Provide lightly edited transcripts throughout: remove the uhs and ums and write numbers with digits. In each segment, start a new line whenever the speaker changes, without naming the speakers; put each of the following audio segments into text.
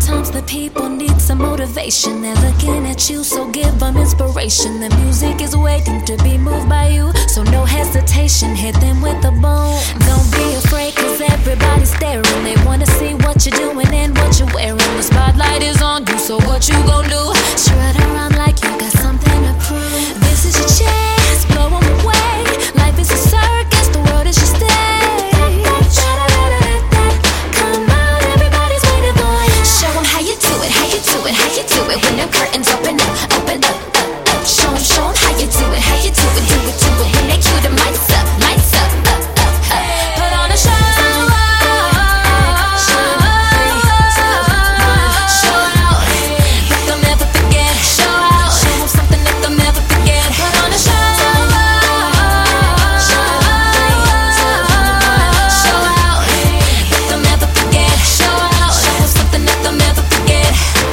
Sometimes the people need some motivation. They're looking at you, so give them inspiration. The music is waiting to be moved by you, so no hesitation, hit them with a bone. Don't be afraid, cause everybody's staring. They wanna see what you're doing and what you're wearing. The spotlight is on you, so what you gon' do? Strut around like you got something to prove. This is your chance, blow them away. Life is a circus, the world is your stage. When the curtains open up, open up, up, up. Show 'em how you do it, how you do it, do it, do it. When they cue the lights up, up, up, up. Put on a show, show out, let them never forget. Show out, show 'em something that they'll never forget. Put on a show, show out, let them never forget. Show out, show 'em something that they'll never forget.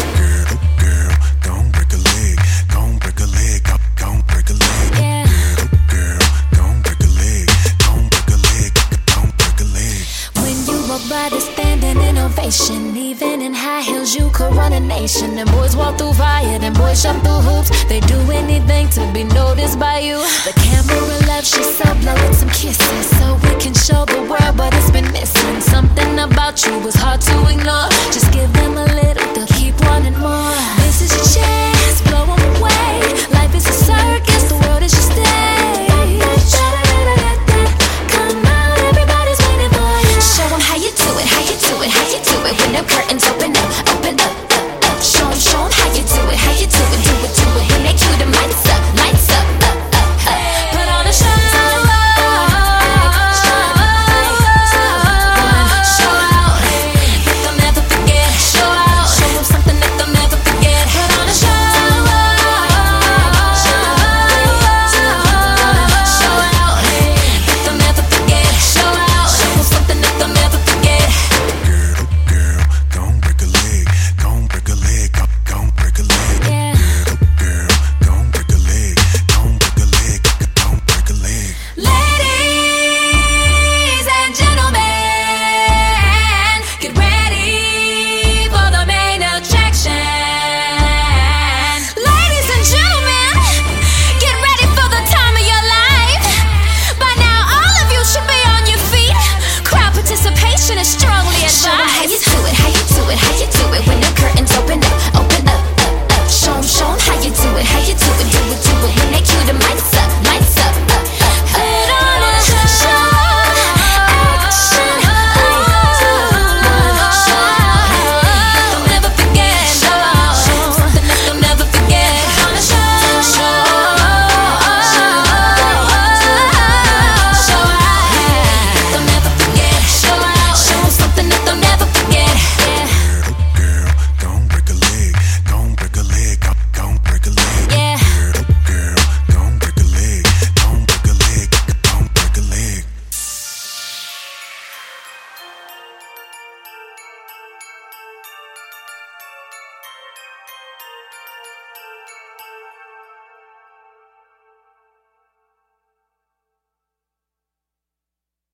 Even in high heels, you could run a nation. And boys walk through fire, and boys jump through hoops. They do anything to be noticed by you. The camera loves you so, blow it some kisses, so we can show the world what it's been missing. Something about you was hard to ignore. Just give them a little, they'll keep wanting more. This is your chance, blow them away. Life is a circus, the world is your stage. Come out, everybody's waiting for you. Show 'em how you do it, how you do it, how you do it. When the curtains open up.